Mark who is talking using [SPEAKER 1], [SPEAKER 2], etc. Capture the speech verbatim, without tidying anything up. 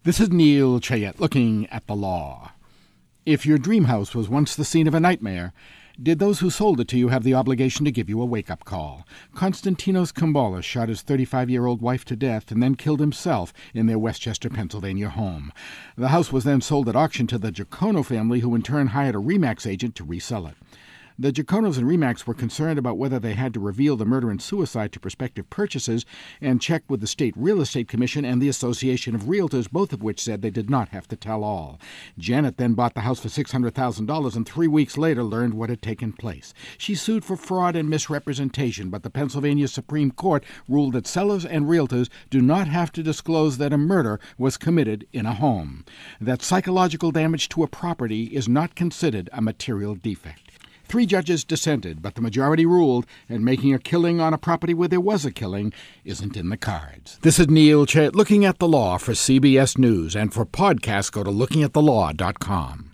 [SPEAKER 1] This is Neil Chayette looking at the law. If your dream house was once the scene of a nightmare, did those who sold it to you have the obligation to give you a wake-up call? Konstantinos Kambalas shot his thirty-five-year-old wife to death and then killed himself in their Westchester, Pennsylvania home. The house was then sold at auction to the Giacono family, who in turn hired a RE/MAX agent to resell it. The Giaconos and RE/MAX were concerned about whether they had to reveal the murder and suicide to prospective purchasers and checked with the State Real Estate Commission and the Association of Realtors, both of which said they did not have to tell all. Janet then bought the house for six hundred thousand dollars and three weeks later learned what had taken place. She sued for fraud and misrepresentation, but the Pennsylvania Supreme Court ruled that sellers and realtors do not have to disclose that a murder was committed in a home, that psychological damage to a property is not considered a material defect. Three judges dissented, but the majority ruled, and making a killing on a property where there was a killing isn't in the cards. This is Neil Chayette looking at the law for C B S News, and for podcasts, go to looking at the law dot com.